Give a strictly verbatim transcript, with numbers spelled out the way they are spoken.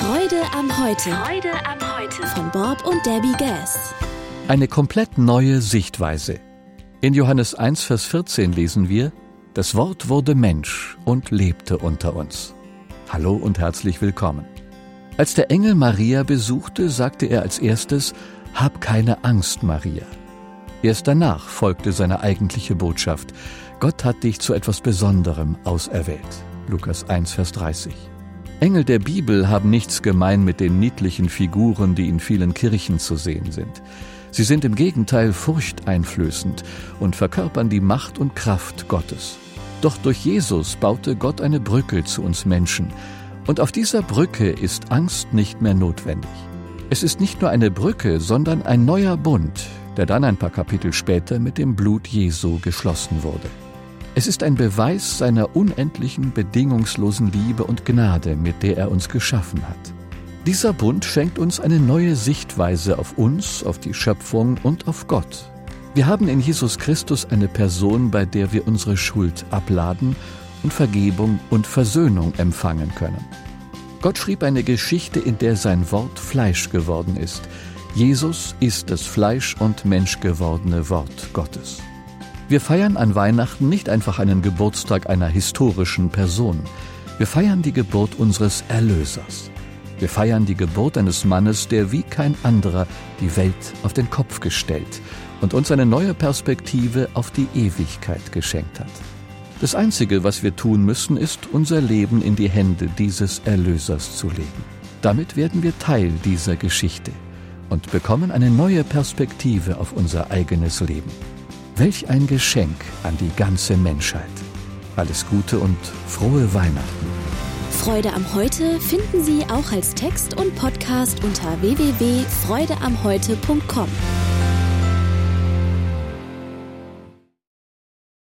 Freude am Heute. Freude am Heute. Von Bob und Debbie Gass. Eine komplett neue Sichtweise. In Johannes eins, Vers vierzehn lesen wir: Das Wort wurde Mensch und lebte unter uns. Hallo und herzlich willkommen. Als der Engel Maria besuchte, sagte er als erstes: Hab keine Angst, Maria. Erst danach folgte seine eigentliche Botschaft: Gott hat dich zu etwas Besonderem auserwählt. Lukas eins, Vers dreißig. Engel der Bibel haben nichts gemein mit den niedlichen Figuren, die in vielen Kirchen zu sehen sind. Sie sind im Gegenteil furchteinflößend und verkörpern die Macht und Kraft Gottes. Doch durch Jesus baute Gott eine Brücke zu uns Menschen. Und auf dieser Brücke ist Angst nicht mehr notwendig. Es ist nicht nur eine Brücke, sondern ein neuer Bund, der dann ein paar Kapitel später mit dem Blut Jesu geschlossen wurde. Es ist ein Beweis seiner unendlichen, bedingungslosen Liebe und Gnade, mit der er uns geschaffen hat. Dieser Bund schenkt uns eine neue Sichtweise auf uns, auf die Schöpfung und auf Gott. Wir haben in Jesus Christus eine Person, bei der wir unsere Schuld abladen und Vergebung und Versöhnung empfangen können. Gott schrieb eine Geschichte, in der sein Wort Fleisch geworden ist. Jesus ist das Fleisch- und menschgewordene Wort Gottes. Wir feiern an Weihnachten nicht einfach einen Geburtstag einer historischen Person. Wir feiern die Geburt unseres Erlösers. Wir feiern die Geburt eines Mannes, der wie kein anderer die Welt auf den Kopf gestellt und uns eine neue Perspektive auf die Ewigkeit geschenkt hat. Das Einzige, was wir tun müssen, ist, unser Leben in die Hände dieses Erlösers zu legen. Damit werden wir Teil dieser Geschichte und bekommen eine neue Perspektive auf unser eigenes Leben. Welch ein Geschenk an die ganze Menschheit. Alles Gute und frohe Weihnachten. Freude am Heute finden Sie auch als Text und Podcast unter w w w punkt freude am heute punkt com.